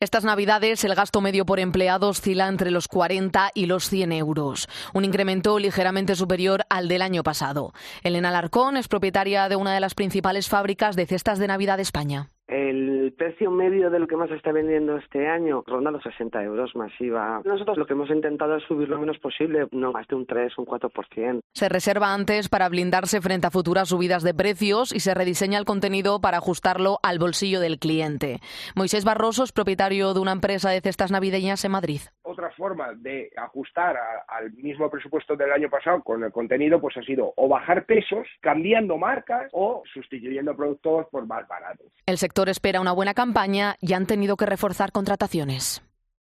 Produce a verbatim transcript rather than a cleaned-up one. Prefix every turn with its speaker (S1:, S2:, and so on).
S1: Estas navidades el gasto medio por empleado oscila entre los cuarenta y los cien euros, un incremento ligeramente superior al del año pasado. Elena Alarcón es propietaria de una de las principales fábricas de cestas de Navidad de España.
S2: El precio medio de lo que más se está vendiendo este año ronda los sesenta euros más I V A. Nosotros lo que hemos intentado es subir lo menos posible, no más de un tres, un cuatro por ciento.
S1: Se reserva antes para blindarse frente a futuras subidas de precios y se rediseña el contenido para ajustarlo al bolsillo del cliente. Moisés Barroso es propietario de una empresa de cestas navideñas en Madrid.
S3: Otra forma de ajustar a, al mismo presupuesto del año pasado con el contenido pues ha sido o bajar pesos, cambiando marcas o sustituyendo productos por más baratos.
S1: El sector espera una buena campaña y han tenido que reforzar contrataciones.